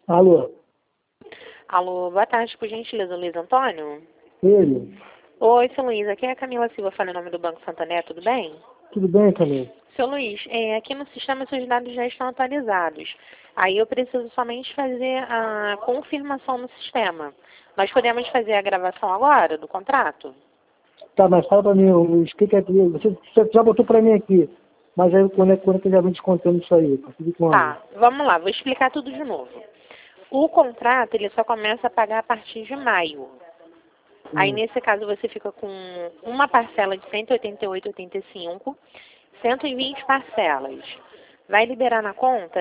Alô, Alô, boa tarde, por gentileza, Luiz Antônio? ele? Oi, seu Luiz, aqui é a Camila Silva, falando em nome do Banco Santander, tudo bem? Tudo bem, Camila? Seu Luiz, aqui no sistema seus dados já estão atualizados. Aí eu preciso somente fazer a confirmação no sistema. Nós podemos fazer a gravação agora do contrato? Tá, mas fala pra mim, explica aqui. Você já botou pra mim aqui, mas aí quando é que eu já vim descontando isso aí? Tá tudo quando? Tá, vamos lá, vou explicar tudo de novo. O contrato, ele só começa a pagar a partir de maio. Aí, Hum. nesse caso, você fica com uma parcela de 188,85, 120 parcelas. Vai liberar na conta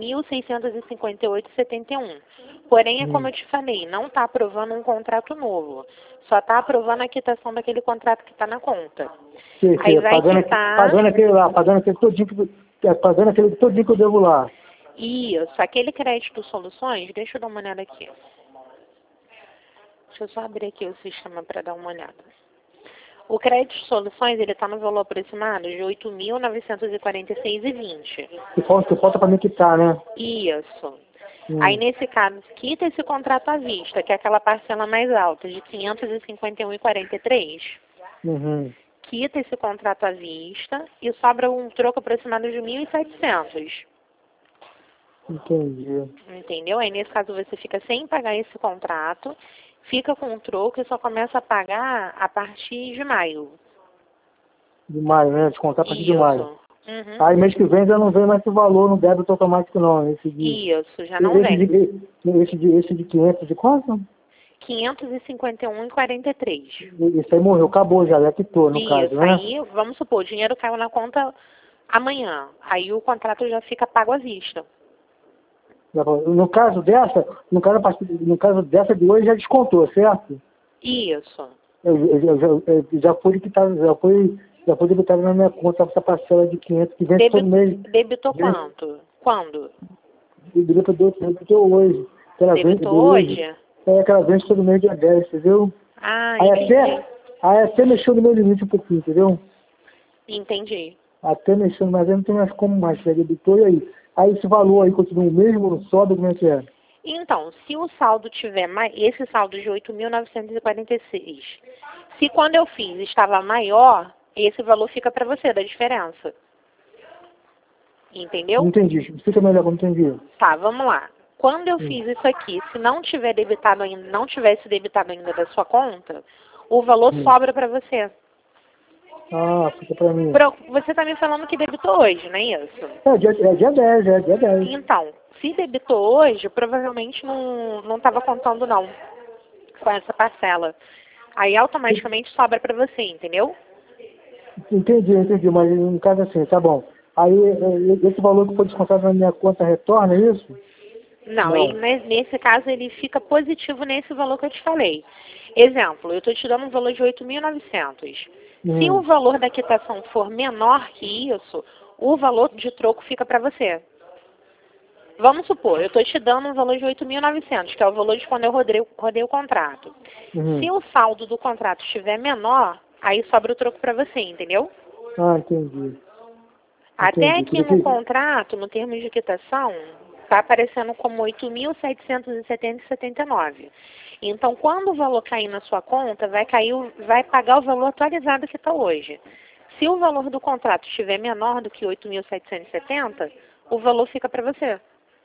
10.658,71. Porém, é como Hum. eu te falei, não está aprovando um contrato novo. Só está aprovando a quitação daquele contrato que está na conta. Aí Sei, vai quitar pagando aquele lá, pagando aquele todinho pagando aquele todinho que eu devo lá. isso, aquele crédito soluções, deixa eu dar uma olhada aqui. Deixa eu só abrir aqui o sistema para dar uma olhada. O crédito de soluções, ele está no valor aproximado de 8.946,20. Que falta pra mim quitar, né? Isso. Aí, Hum. nesse caso, quita esse contrato à vista, que é aquela parcela mais alta, de 551,43. Uhum. Quita esse contrato à vista e sobra um troco aproximado de 1.700. Entendi. Entendeu? Aí, nesse caso, você fica sem pagar esse contrato, fica com o troco e só começa a pagar a partir de maio. De maio, né? Descontar a partir de maio. Isso. Uhum. Aí mês que vem já não vem mais esse valor no débito automático não. Isso, já não Esse vem. de 500 de quanto? 551,43. Isso aí morreu, acabou já quitou no caso, Isso, né? aí, vamos supor, o dinheiro caiu na conta amanhã. Aí o contrato já fica pago à vista. No caso dessa, no caso dessa de hoje já descontou, certo? Isso. Já foi quitado, já foi debitado na minha conta essa parcela de 500 que vence todo mês. Debitou Vence, quanto? Quando? debitou hoje. Que ela vence de Debitou hoje. hoje? Que ela vence todo mês dia 10, entendeu? Ah, Aí entendi. até, aí até mexeu no meu limite um pouquinho, entendeu? Entendi. Até mexendo, mas eu não tenho mais como mais, já debitou e aí? Aí esse valor aí continua o mesmo, não sobe, como é que é? Então, se o saldo tiver esse saldo de 8.946, se quando eu fiz estava maior, esse valor fica para você da diferença. Não Entendeu? entendi, explica melhor, não entendi. Tá, vamos lá. Quando eu Hum. fiz isso aqui, se não tiver debitado ainda, não tivesse debitado ainda da sua conta, o valor Hum. sobra para você. Ah, fica pra mim. Você está me falando que debitou hoje, não é isso? É dia 10, é dia 10. Então, se debitou hoje, provavelmente não estava contando não com essa parcela. Aí automaticamente sobra para você, entendeu? Entendi, mas no caso assim, tá bom. Aí esse valor que foi descontado na minha conta retorna, é isso? Não, Não. nesse caso ele fica positivo nesse valor que eu te falei. Exemplo, eu estou te dando um valor de 8.900. Se o Hum. valor da quitação for menor que isso, o valor de troco fica para você. Vamos supor, eu estou te dando um valor de 8.900, que é o valor de quando eu rodei o contrato. Se Uhum. o saldo do contrato estiver menor, aí sobra o troco para você, entendeu? Ah, entendi. Até Entendi. aqui no contrato, no termo de quitação, está aparecendo como 8.770,79. Então, quando o valor cair na sua conta, vai pagar o valor atualizado que está hoje. Se o valor do contrato estiver menor do que 8.770, o valor fica para você.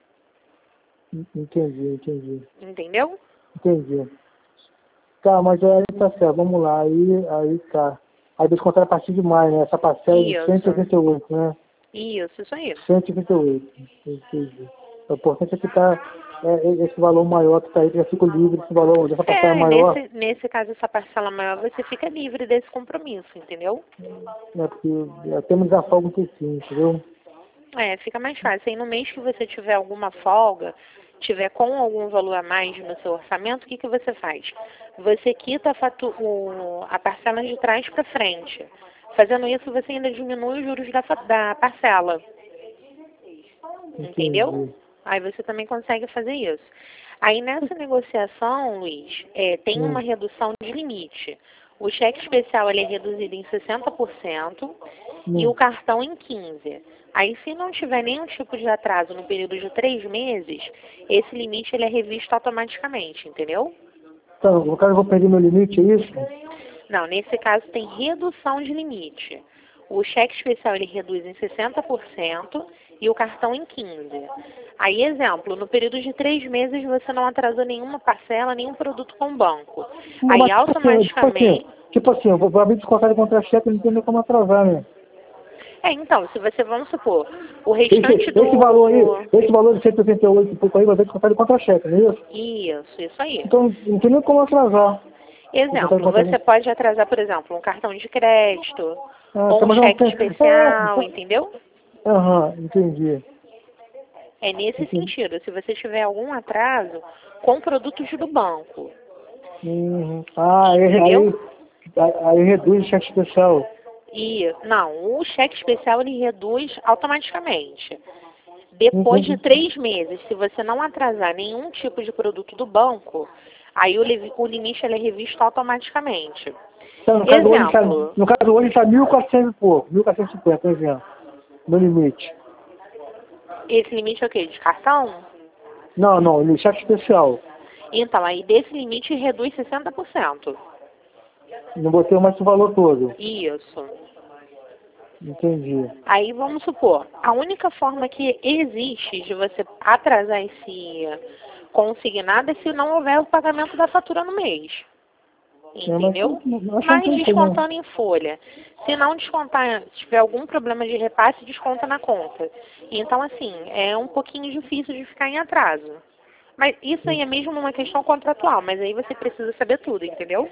Entendeu? Entendi. Tá, mas aí tá certo, vamos lá, aí tá. Aí descontar a partir de maio, né? Essa parcela de Isso. 188, né? Isso aí. 188. Entendi. O importante é que tá esse valor maior que tá aí, que já fico livre desse valor, dessa parcela maior, Nesse caso, essa parcela maior, você fica livre desse compromisso, entendeu? né? Porque temos a folga um pouquinho, entendeu? Fica mais fácil. Aí no mês que você tiver alguma folga, tiver com algum valor a mais no seu orçamento, o que você faz? Você quita a parcela de trás para frente. Fazendo isso, você ainda diminui os juros da parcela. Entendeu? Entendi. Aí você também consegue fazer isso. Aí nessa negociação, Luiz, tem uma Hum. redução de limite. O cheque especial ele é reduzido em 60% e o cartão em 15%. Aí, se não tiver nenhum tipo de atraso no período de 3 meses, esse limite ele é revisto automaticamente, entendeu? Então, no caso eu vou perder meu limite, é isso? Não, nesse caso tem redução de limite. O cheque especial ele reduz em 60% e o cartão em 15%. Aí, exemplo, no período de 3 meses você não atrasou nenhuma parcela, nenhum produto com o banco. Não, Aí, mas automaticamente... tipo assim, eu vou abrir descontado contra cheque, eu não tenho nem como atrasar, né? Então, se você, vamos supor, o restante do... Esse valor de 188 e pouco aí vai ser descontado contra cheque, não é isso? Isso aí. Então, não tem nem como atrasar. Exemplo, você pode atrasar, por exemplo, um cartão de crédito, ou Tá, um mas cheque não tem... especial, entendeu? Aham, entendi. É nesse sentido, se você tiver algum atraso com produtos do banco. Entendeu? Aí reduz o cheque especial. Não, o cheque especial ele reduz automaticamente. Depois de 3 meses, se você não atrasar nenhum tipo de produto do banco, aí o limite ele é revisto automaticamente. Então, no caso hoje está 1.400 e pouco, 1.450, por exemplo, no limite. Esse limite é o quê? De cartão? Não, no cheque especial. Então, aí desse limite reduz 60%. Não botei mais o valor todo. Isso. Entendi. Aí vamos supor, a única forma que existe de você atrasar esse consignado é se não houver o pagamento da fatura no mês. Entendeu? Mas descontando em folha. Se não descontar, se tiver algum problema de repasse, desconta na conta. Então, assim, é um pouquinho difícil de ficar em atraso. Mas isso aí é mesmo uma questão contratual, mas aí você precisa saber tudo, entendeu?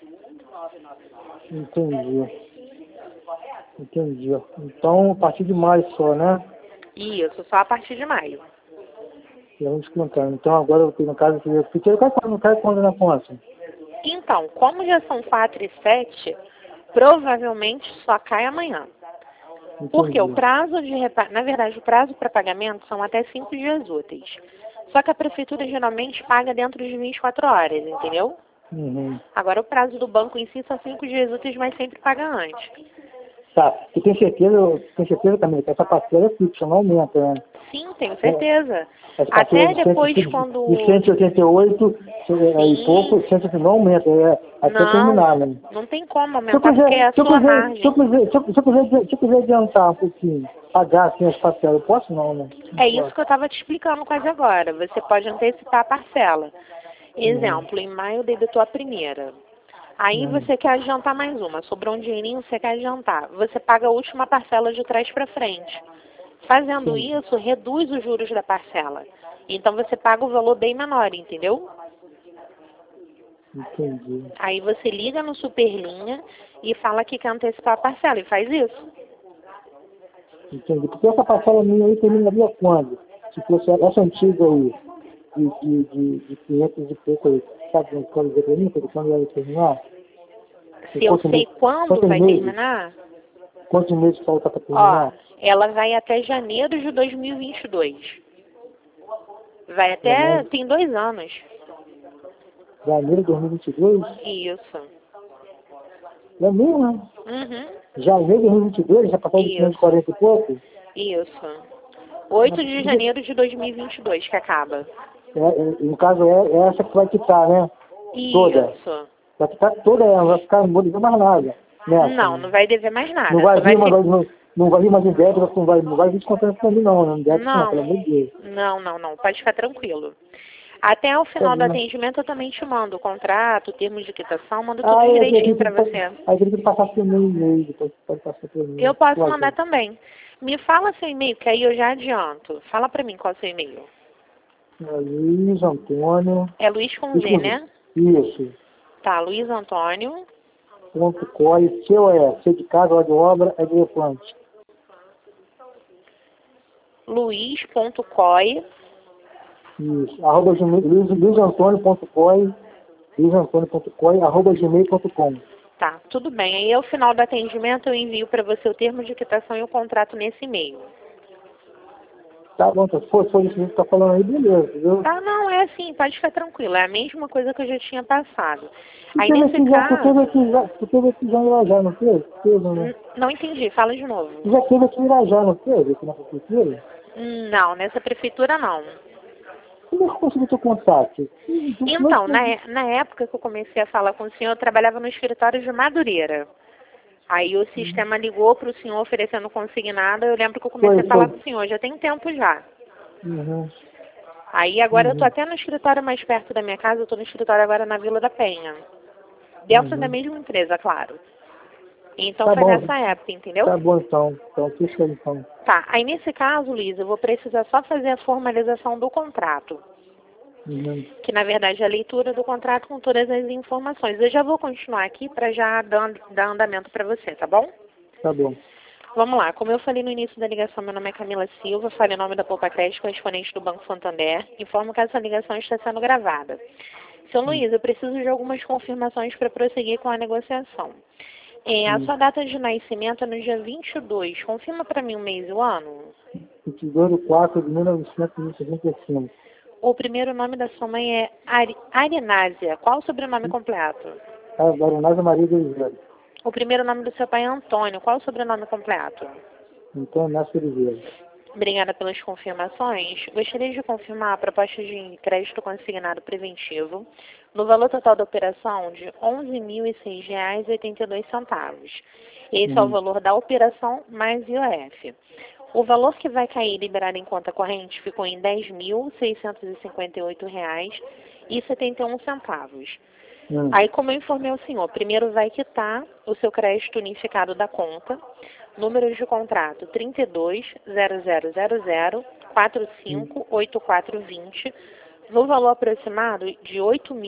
Entendi. Então, a partir de maio só, né? Isso, só a partir de maio. Vamos descontar. Então, agora eu tenho no caso que eu fiquei, não cai quando na conta? Então, como já são 4 e 7, provavelmente só cai amanhã. Entendi. Porque o prazo de na verdade, o prazo para pagamento são até 5 dias úteis. Só que a prefeitura geralmente paga dentro de 24 horas, entendeu? Agora o prazo do banco em si são 5 dias úteis, mas sempre paga antes. Tá. E tem certeza também que essa parcela é fixa, não aumenta, né? Sim, tenho certeza. Até depois quando... De 188 e pouco, não aumenta, até terminar, né? Não tem como aumentar, porque é a sua margem. Se eu quiser adiantar um pouquinho, pagar assim as parcelas, eu posso não, né? É isso que eu estava te explicando quase agora. Você pode antecipar a parcela. Exemplo, em maio debitou a primeira. Aí você quer adiantar mais uma. Sobrou um dinheirinho, você quer adiantar. Você paga a última parcela de trás para frente. Fazendo isso, reduz os juros da parcela. Então você paga o valor bem menor, entendeu? Entendi. Aí você liga no Superlinha e fala que quer antecipar a parcela e faz isso. Entendi. Porque essa parcela minha aí terminaria quando? Se fosse essa antiga aí, de 500 e pouco aí, sabe quando dizer pra mim, quando ela terminar? Se eu sei quando vai terminar? Quantos meses falta para terminar? Ela vai até janeiro de 2022. Vai até... tem 2 anos. Janeiro de 2022? Isso. É mesmo, né? Janeiro de 2022? Já passou de 540 e pouco? Isso. 8 de janeiro de 2022 que acaba. No caso, é essa que vai quitar, né? Toda. Isso. Vai quitar toda ela, vai ficar, não vou dever mais nada. Nessa. Não vai dever mais nada. Não vai vir, não vai vir mais em débito, não vai vir descontando pra mim não, débito não, pelo amor de Deus. Não, pode ficar tranquilo. Até o final do atendimento eu também te mando o contrato, termos de quitação, mando tudo direitinho pra você. Aí tem que passar por e-mail, depois pode passar por e-mail. Eu posso mandar também. Me fala seu e-mail, que aí eu já adianto. Fala pra mim qual é o seu e-mail. Luiz Antônio. É Luiz com Z, né? Isso. Tá, Luiz Antônio. .coi, C de casa, O de obra, é de elefante. Luiz.coi. Isso, arroba gmail, luizantônio.coi, arroba gmail.com. Tá, tudo bem. Aí ao final do atendimento eu envio para você o termo de quitação e o contrato nesse e-mail. Tá bom, se for isso que você tá falando aí, beleza, viu? Tá, não, é Ah, sim, pode ficar tranquilo. É a mesma coisa que eu já tinha passado. Tu Aí, teve nesse aqui já, caso... tu teve aqui já em Irajá, não teve? Teve, né? Não entendi, fala de novo. Tu já teve aqui em Irajá, não teve? Aqui na prefeitura? Não, nessa prefeitura não. Como é que conseguiu teu contato? Então, na época que eu comecei a falar com o senhor, eu trabalhava no escritório de Madureira. Aí o sistema ligou para o senhor oferecendo consignado. Eu lembro que eu comecei a falar com o senhor, já tem tempo já. Uhum. Aí agora eu tô até no escritório mais perto da minha casa, eu tô no escritório agora na Vila da Penha. Dentro da mesma empresa, claro. Então Tá foi bom. nessa época, entendeu? Tá bom então. Então, fica então. Tá, aí nesse caso, Luiz, eu vou precisar só fazer a formalização do contrato. Uhum. Que na verdade é a leitura do contrato com todas as informações. Eu já vou continuar aqui para já dar andamento para você, tá bom? Tá bom. Vamos lá, como eu falei no início da ligação, meu nome é Camila Silva, falei em nome da Poupa Crédito, correspondente do Banco Santander. Informo que essa ligação está sendo gravada. Seu Luiz, eu preciso de algumas confirmações para prosseguir com a negociação. A sua data de nascimento é no dia 22. Confirma para mim o mês e o ano? 22/4/1965. O primeiro nome da sua mãe é Arinásia. Qual o sobrenome completo? Baronesa Maria de Oliveira. O primeiro nome do seu pai é Antônio. Qual o sobrenome completo? Então, Inácio Oliveira. Obrigada pelas confirmações. Gostaria de confirmar a proposta de crédito consignado preventivo no valor total da operação de R$ 11.006,82. Esse é o valor da operação mais IOF. O valor que vai cair liberado em conta corrente ficou em R$ 10.658,71. Aí, como eu informei ao senhor, primeiro vai quitar o seu crédito unificado da conta, número de contrato 32.0000.458420, no valor aproximado de R$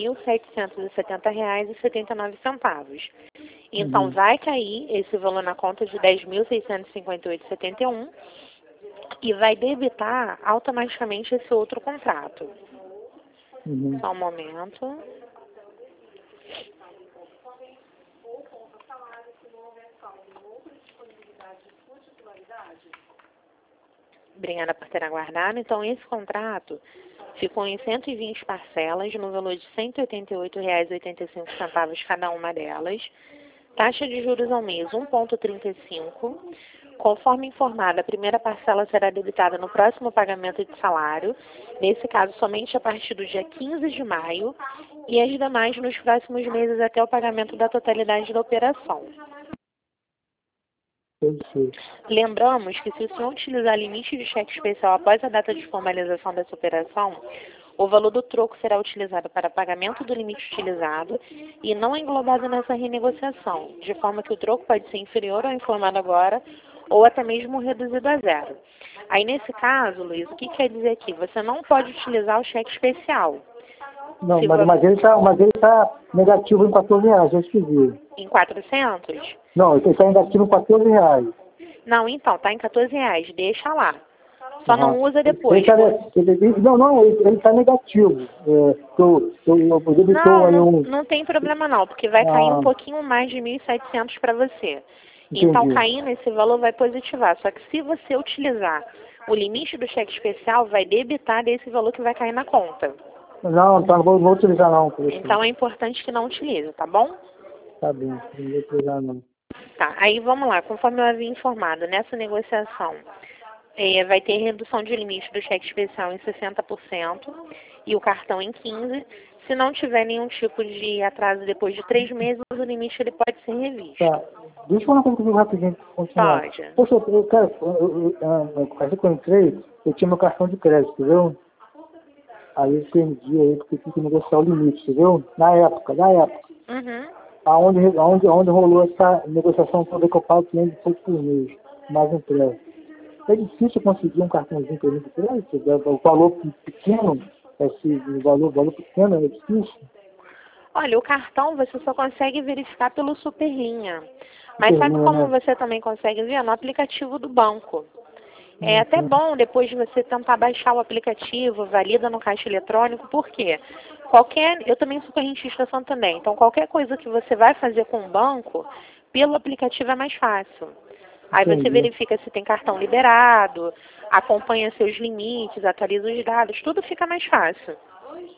8.770,79. Então, vai cair esse valor na conta de R$ 10.658,71 e vai debitar automaticamente esse outro contrato. Só um momento. Obrigada por ter aguardado. Então, esse contrato ficou em 120 parcelas, no valor de R$ 188,85 cada uma delas. Taxa de juros ao mês, 1,35. Conforme informado, a primeira parcela será debitada no próximo pagamento de salário, nesse caso somente a partir do dia 15 de maio, e as demais nos próximos meses até o pagamento da totalidade da operação. Lembramos que se o senhor utilizar limite de cheque especial após a data de formalização dessa operação, o valor do troco será utilizado para pagamento do limite utilizado e não englobado nessa renegociação, de forma que o troco pode ser inferior ao informado agora ou até mesmo reduzido a zero. Aí, nesse caso, Luiz, o que quer dizer aqui? Você não pode utilizar o cheque especial. Não, mas ele tá negativo em R$14, eu esqueci. Em 400? Não, ele está negativo em R$14. Não, então, tá em R$14. Deixa lá. Só não usa depois. Ele está negativo. Não tem problema não, porque vai cair um pouquinho mais de 1.700 para você. Entendi. Então, caindo esse valor vai positivar. Só que se você utilizar o limite do cheque especial, vai debitar desse valor que vai cair na conta. Não vou utilizar não. Então, é importante que não utilize, tá bom? Tá bem, não vou utilizar não. Tá, aí vamos lá. Conforme eu havia informado, nessa negociação, vai ter redução de limite do cheque especial em 60% e o cartão em 15%. Se não tiver nenhum tipo de atraso depois de 3 meses, o limite ele pode ser revisto. Tá. Deixa eu falar uma coisa comigo rapidinho. Continuar. Pode. Poxa, quando eu entrei, eu tinha meu cartão de crédito, entendeu? Aí eu perdi aí, porque tinha que negociar o limite, entendeu? Na época. Uhum. Onde rolou essa negociação toda que eu pago 500 e pouco por mês, mais empréstimo. É difícil conseguir um cartãozinho para mim de crédito, o valor pequeno, esse valor pequeno é difícil. Olha, o cartão você só consegue verificar pelo Superlinha. Mas sabe como você também consegue ver? No aplicativo do banco. É até bom depois de você tentar baixar o aplicativo, valida no caixa eletrônico, por quê? Eu também sou correntista Santander, então qualquer coisa que você vai fazer com o banco, pelo aplicativo é mais fácil. Aí você verifica se tem cartão liberado, acompanha seus limites, atualiza os dados, tudo fica mais fácil.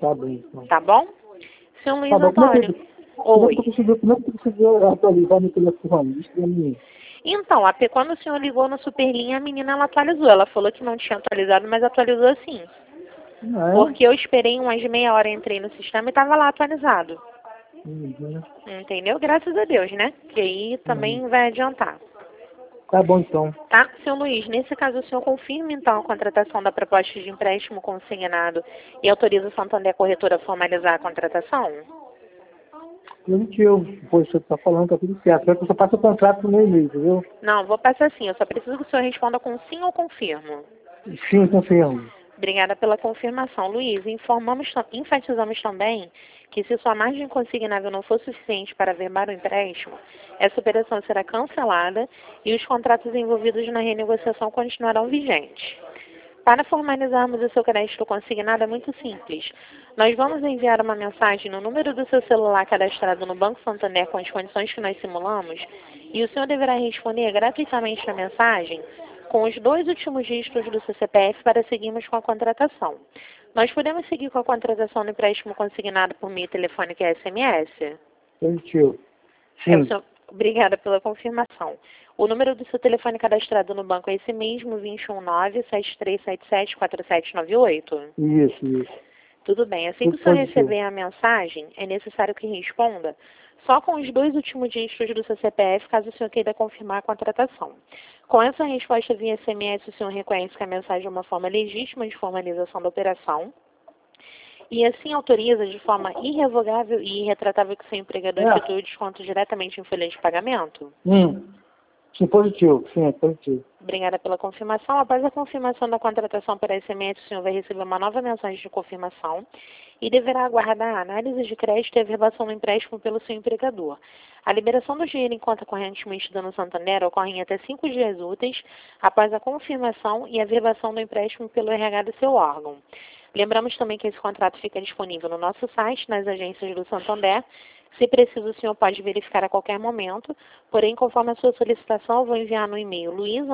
Tá bem, então. Tá bom? Senhor Luiz Tá bom, Antônio. Oi. Como é que eu preciso atualizar meu telefone? Isso pra mim. Então, quando o senhor ligou no Superlinha, a menina ela atualizou. Ela falou que não tinha atualizado, mas atualizou sim. Não é? Porque eu esperei umas meia hora, entrei no sistema e estava lá atualizado. Uhum. Entendeu? Graças a Deus, né? Que aí também vai adiantar. Tá bom, então. Tá? Senhor Luiz, nesse caso o senhor confirma então a contratação da proposta de empréstimo consignado e autoriza o Santander Corretora a formalizar a contratação? Positivo. Pois você tá falando que tá tudo certo. Só que você passa o contrato no meu e-mail, entendeu? Não, vou passar sim. Eu só preciso que o senhor responda com sim ou confirmo. Sim, confirmo. Obrigada pela confirmação. Luiz, enfatizamos também que se sua margem consignável não for suficiente para averbar o empréstimo, essa operação será cancelada e os contratos envolvidos na renegociação continuarão vigentes. Para formalizarmos o seu crédito consignado é muito simples. Nós vamos enviar uma mensagem no número do seu celular cadastrado no Banco Santander com as condições que nós simulamos e o senhor deverá responder gratuitamente a mensagem com os 2 últimos dígitos do seu CPF para seguirmos com a contratação. Nós podemos seguir com a contratação do empréstimo consignado por meio telefônico e SMS? Positivo. É o Sim. seu... Obrigada pela confirmação. O número do seu telefone cadastrado no banco é esse mesmo, 219-7377-4798? Isso. Tudo bem. Assim que Tudo o senhor positivo. receber a mensagem, é necessário que responda só com os 2 últimos dígitos do seu CPF, caso o senhor queira confirmar a contratação. Com essa resposta via SMS, o senhor reconhece que a mensagem é uma forma legítima de formalização da operação e assim autoriza de forma irrevogável e irretratável que seu empregador efetue o desconto diretamente em folha de pagamento? Sim, positivo. Sim, é positivo. Obrigada pela confirmação. Após a confirmação da contratação por SMS, o senhor vai receber uma nova mensagem de confirmação e deverá aguardar a análise de crédito e a averbação do empréstimo pelo seu empregador. A liberação do dinheiro em conta corrente mantida no Santander ocorre em até 5 dias úteis após a confirmação e a averbação do empréstimo pelo RH do seu órgão. Lembramos também que esse contrato fica disponível no nosso site, nas agências do Santander. Se preciso, o senhor pode verificar a qualquer momento, porém, conforme a sua solicitação, eu vou enviar no e-mail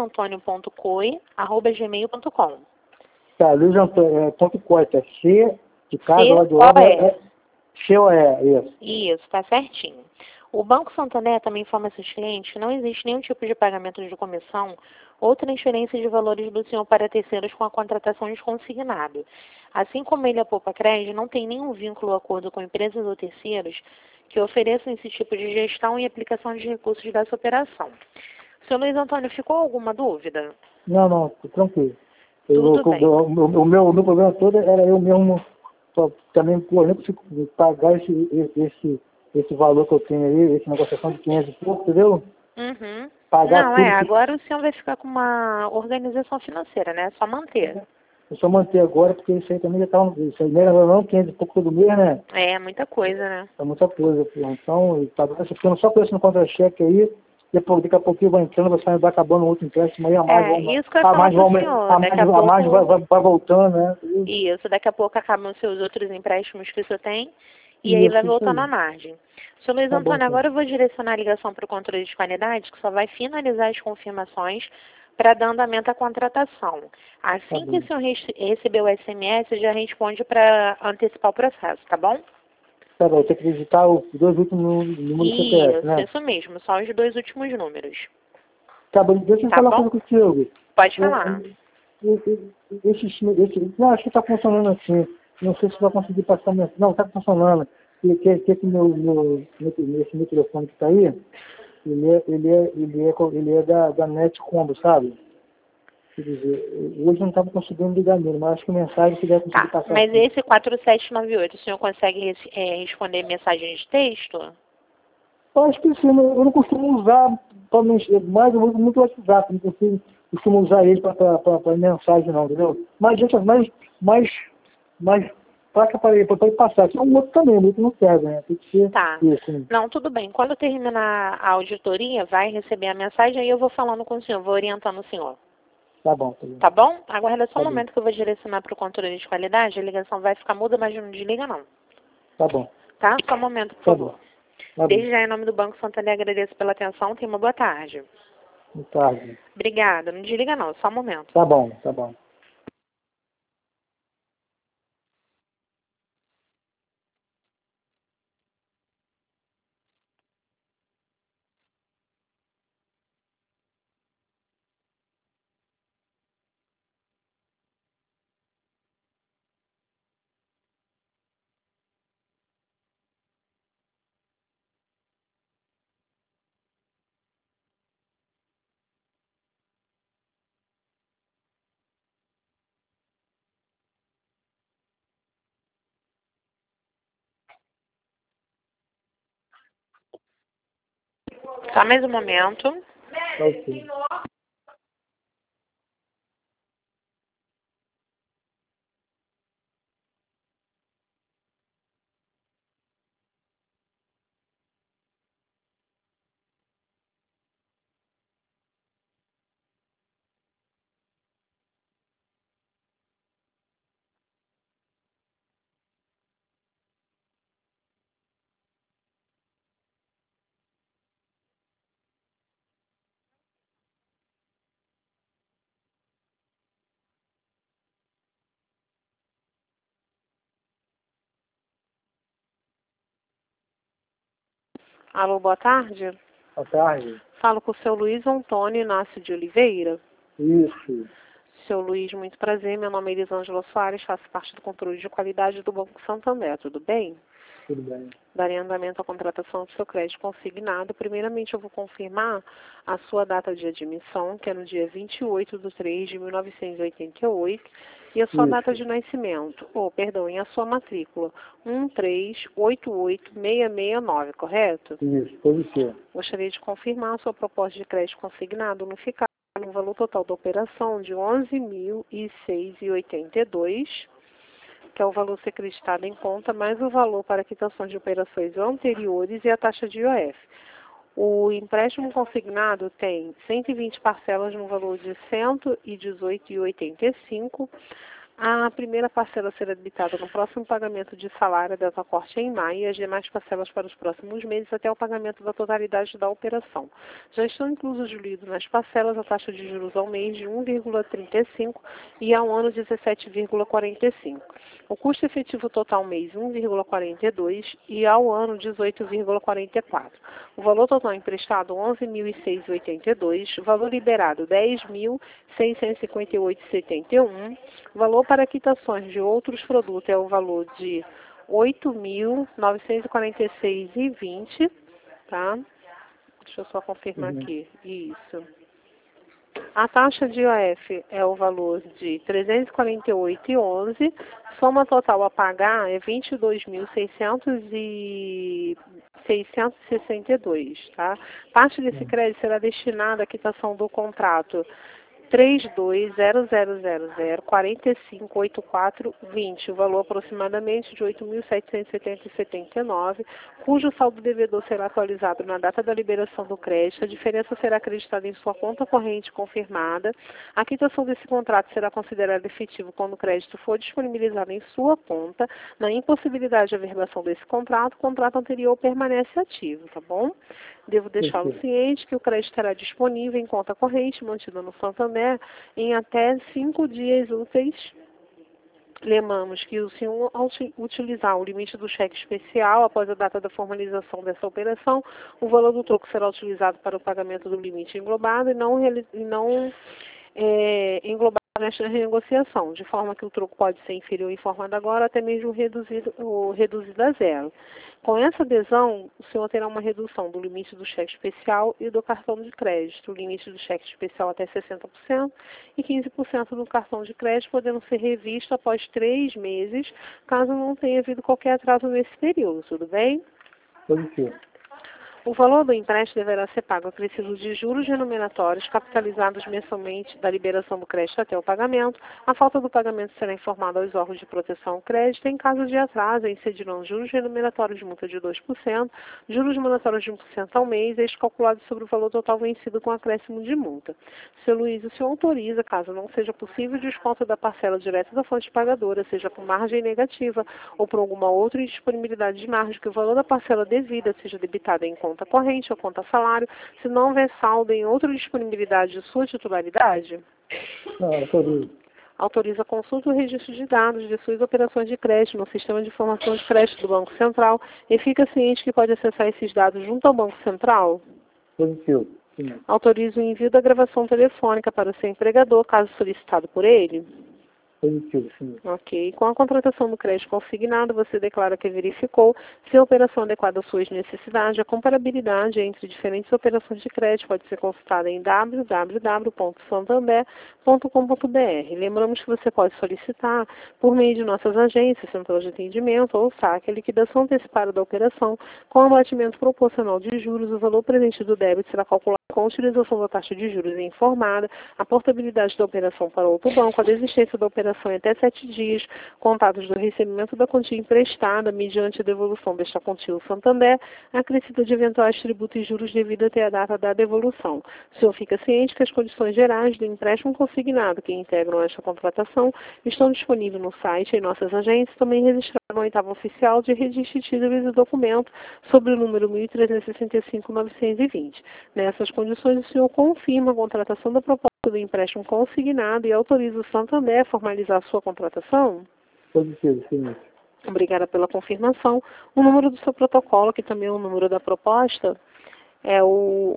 luizantonio.coi@gmail.com. Tá, Luiz Antônio, ponto corta. C de casa, O de C-O-E. obra, COE, isso. Isso, está certinho. O Banco Santander também informa seus clientes que não existe nenhum tipo de pagamento de comissão ou transferência de valores do senhor para terceiros com a contratação de consignado. Assim como ele, a Poupa Crédito, não tem nenhum vínculo ou acordo com empresas ou terceiros que ofereçam esse tipo de gestão e aplicação de recursos dessa operação. Senhor Luiz Antônio, ficou alguma dúvida? Não, tranquilo. Tudo bem. O meu problema todo era eu mesmo também, por exemplo, pagar esse valor que eu tenho aí, essa negociação de 500 e pouco, entendeu? Uhum. Pagar Não, tudo. agora o senhor vai ficar com uma organização financeira, né? É só manter. Eu só manter agora, porque isso aí também já tá, isso aí não, 500 e pouco todo mês, né? É, muita coisa, né? É muita coisa, pô. Então, tá ficando só com esse no contra-cheque aí, depois, daqui a pouquinho vai entrando, vai acabando o outro empréstimo aí, a margem Isso que eu ia falar pro senhor. Daqui a pouco... margem vai voltando, né? Isso, daqui a pouco acabam os seus outros empréstimos que o senhor tem e aí vai voltando a margem. Senhor Luiz Tá bom, Antônio, então. agora eu vou direcionar a ligação para o controle de qualidade, que só vai finalizar as confirmações para dar andamento à contratação. Assim que o senhor receber o SMS, já responde para antecipar o processo, tá bom? Tá bom, tem que digitar os 2 últimos números do CPF, né? Isso mesmo, só os 2 últimos números. Tá bom, deixa eu Tá falar uma bom? coisa contigo. Pode falar. Não, acho que tá funcionando assim. Não sei se vai conseguir passar mensagem. Não, tá funcionando. Que esse meu telefone que tá aí, ele é da Netcombo, sabe? Quer dizer, hoje eu não estava conseguindo ligar nele, mas acho que mensagem que deve conseguir Tá, passar mas aqui. esse 4798, o senhor consegue responder mensagem de texto? Eu acho que sim, eu não costumo usar para mexer, mas eu uso muito o WhatsApp, não costumo usar ele para mensagem não, entendeu? Mas gente, mais passa para ele passar. Aqui é um outro também, o outro não serve, né? Tem que ser isso, né? Não, tudo bem. Quando terminar a auditoria, vai receber a mensagem e eu vou falando com o senhor, vou orientando o senhor. Tá bom. Tá bom? Aguarda só um momento que eu vou direcionar para o controle de qualidade. A ligação vai ficar muda, mas não desliga não. Tá bom. Tá? Só um momento, por favor. Desde já, em nome do Banco Santander, agradeço pela atenção. Tenha uma boa tarde. Boa tarde. Obrigada. Não desliga não, só um momento. Tá bom. Só mais um momento. Tá ok. Alô, boa tarde. Boa tarde. Falo com o seu Luiz Antônio Inácio de Oliveira. Isso. Seu Luiz, muito prazer. Meu nome é Elisângela Soares, faço parte do controle de qualidade do Banco Santander. Tudo bem? Tudo bem. Darei andamento à contratação do seu crédito consignado. Primeiramente, eu vou confirmar a sua data de admissão, que é no dia 28/3/1988, e a sua data de nascimento, e a sua matrícula, 1388669, correto? Isso, positivo. Gostaria de confirmar a sua proposta de crédito consignado unificado no valor total da operação de R$ 11.006,82, que é o valor ser acreditado em conta, mais o valor para quitações de operações anteriores e a taxa de IOF. O empréstimo consignado tem 120 parcelas no valor de R$ 118,85. A primeira parcela será debitada no próximo pagamento de salário dessa corte em maio e as demais parcelas para os próximos meses até o pagamento da totalidade da operação. Já estão inclusos diluídos nas parcelas a taxa de juros ao mês de 1,35 e ao ano 17,45. O custo efetivo total mês 1,42 e ao ano 18,44. O valor total emprestado 11.006,82, valor liberado 10.658,71, valor para quitações de outros produtos é o valor de 8.946,20, tá? Deixa eu só confirmar aqui. Isso. A taxa de IOF é o valor de 348,11. Soma total a pagar é 22.662, tá? Parte desse crédito será destinada à quitação do contrato 320000458420, o valor aproximadamente de 8.770,79, cujo saldo devedor será atualizado na data da liberação do crédito. A diferença será acreditada em sua conta corrente confirmada. A quitação desse contrato será considerada efetivo quando o crédito for disponibilizado em sua conta. Na impossibilidade de averbação desse contrato, o contrato anterior permanece ativo, tá bom? Devo deixá-lo ciente que o crédito estará disponível em conta corrente mantida no Santander em até 5 dias úteis. Lembramos que o senhor, ao utilizar o limite do cheque especial após a data da formalização dessa operação, o valor do troco será utilizado para o pagamento do limite englobado e não englobado nesta renegociação, de forma que o troco pode ser inferior informado agora, até mesmo reduzido a zero. Com essa adesão, o senhor terá uma redução do limite do cheque especial e do cartão de crédito. O limite do cheque especial até 60% e 15% do cartão de crédito, podendo ser revisto após 3 meses, caso não tenha havido qualquer atraso nesse período. Tudo bem? Positivo. O valor do empréstimo deverá ser pago acrescido de juros remuneratórios capitalizados mensalmente da liberação do crédito até o pagamento. A falta do pagamento será informada aos órgãos de proteção ao crédito. Em caso de atraso, incidirão juros remuneratórios de multa de 2%, juros remuneratórios de 1% ao mês, este calculado sobre o valor total vencido com acréscimo de multa. Seu Luiz, o senhor autoriza, caso não seja possível, o desconto da parcela direta da fonte pagadora, seja por margem negativa ou por alguma outra indisponibilidade de margem, que o valor da parcela devida seja debitada em conta corrente ou conta salário, se não houver saldo em outra disponibilidade de sua titularidade? Não, autorizo. Autoriza a consulta e o registro de dados de suas operações de crédito no Sistema de Informação de Crédito do Banco Central e fica ciente que pode acessar esses dados junto ao Banco Central? Positivo. Sim. Autoriza o envio da gravação telefônica para o seu empregador, caso solicitado por ele? Positivo, sim. Ok. Com a contratação do crédito consignado, você declara que verificou se a operação adequada às suas necessidades. A comparabilidade entre diferentes operações de crédito pode ser consultada em www.santander.com.br Lembramos que você pode solicitar, por meio de nossas agências, central de atendimento ou saque, a liquidação antecipada da operação com abatimento proporcional de juros. O valor presente do débito será calculado com a utilização da taxa de juros informada, a portabilidade da operação para outro banco, a desistência da operação em até 7 dias, contados do recebimento da quantia emprestada, mediante a devolução desta quantia ao Santander, acrescida de eventuais tributos e juros devido até a data da devolução. O senhor fica ciente que as condições gerais do empréstimo consignado que integram esta contratação estão disponíveis no site e em nossas agências, também registraram no oitavo oficial de registro de títulos e documento sobre o número 1365-920. Nessas condições, o senhor confirma a contratação da proposta do empréstimo consignado e autoriza o Santander a formalizar sua contratação? Positivo, sim. Obrigada pela confirmação. O número do seu protocolo, que também é o número da proposta, é o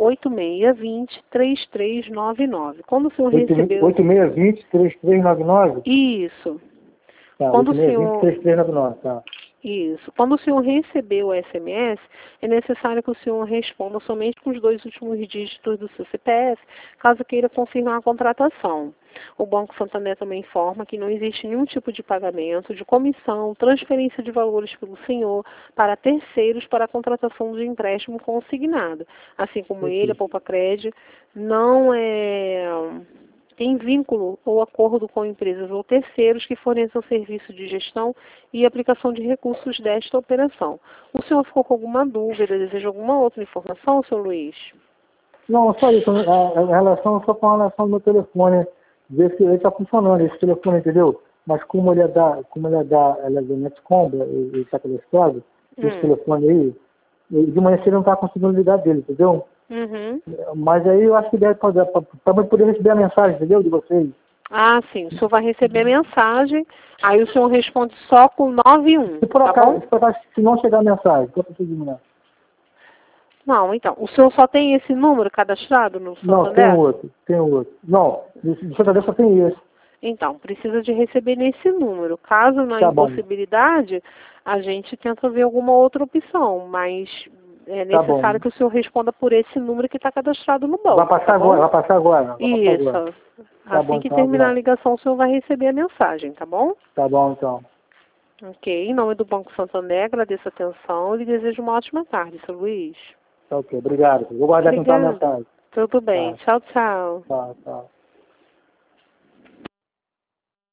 8620-3399. Quando o senhor recebeu... 8620-3399? Isso. Tá, Quando o senhor... 8620-3399, tá. Isso. Quando o senhor recebeu o SMS, é necessário que o senhor responda somente com os 2 últimos dígitos do seu CPF, caso queira confirmar a contratação. O Banco Santander também informa que não existe nenhum tipo de pagamento, de comissão, transferência de valores pelo senhor para terceiros para a contratação de empréstimo consignado. Assim como ele, a Poupa Cred, não tem vínculo ou acordo com empresas ou terceiros que forneçam serviço de gestão e aplicação de recursos desta operação. O senhor ficou com alguma dúvida, deseja alguma outra informação, senhor Luiz? Não, só isso. Só com relação ao meu telefone, ver se ele está funcionando, esse telefone, entendeu? Mas como ele é da Netcom, ele está cadastrado, esse telefone aí, de manhã você não está conseguindo ligar dele, entendeu? Uhum. Mas aí eu acho que deve fazer, para poder receber a mensagem, entendeu? De vocês. Ah, sim. O senhor vai receber a mensagem, aí o senhor responde só com 91, Se por tá acaso, bom? se não chegar a mensagem, qual é o procedimento? Não, então, o senhor só tem esse número cadastrado no Não, Santander? tem outro. Não, no Santander só tem esse. Então, precisa de receber nesse número. Caso na Tá bom. impossibilidade, a gente tenta ver alguma outra opção, mas é Tá necessário bom. que o senhor responda por esse número que está cadastrado no banco. Vai passar tá agora, bom? vai passar agora. Vai passar Isso. agora. Tá Assim bom, que então, terminar a agora. ligação, o senhor vai receber a mensagem, tá bom? Tá bom, então. Ok. Em nome do Banco Santander, agradeço a atenção e lhe desejo uma ótima tarde, seu Luiz. Tá ok, obrigado. Vou guardar então a Obrigada. mensagem. Tudo bem. Tá. Tchau, tchau. Tá, tá.